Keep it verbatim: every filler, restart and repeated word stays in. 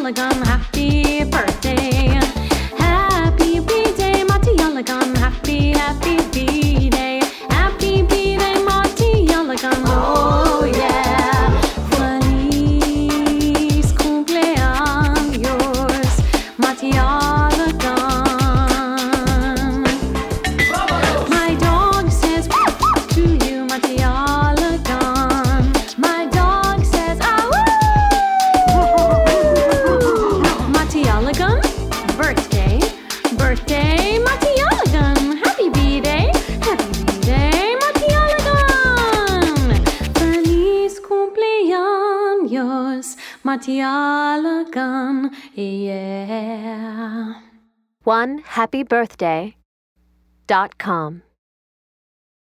Yalagan, happy birthday. Happy B-Day, Mati Yalagan, happy, happy B-Day. Happy B-Day, Mati Yalagan, oh yeah. Feliz cumpleaños, Mati Yalagan. My dog says to you, Mati Yalagan. My dog says, ah Mati Yalagan, birthday, birthday, Mati Yalagan. Happy B-Day, happy B-Day, Mati Yalagan. Feliz cumpleaños, Mati Yalagan, yeah. one happy birthday dot com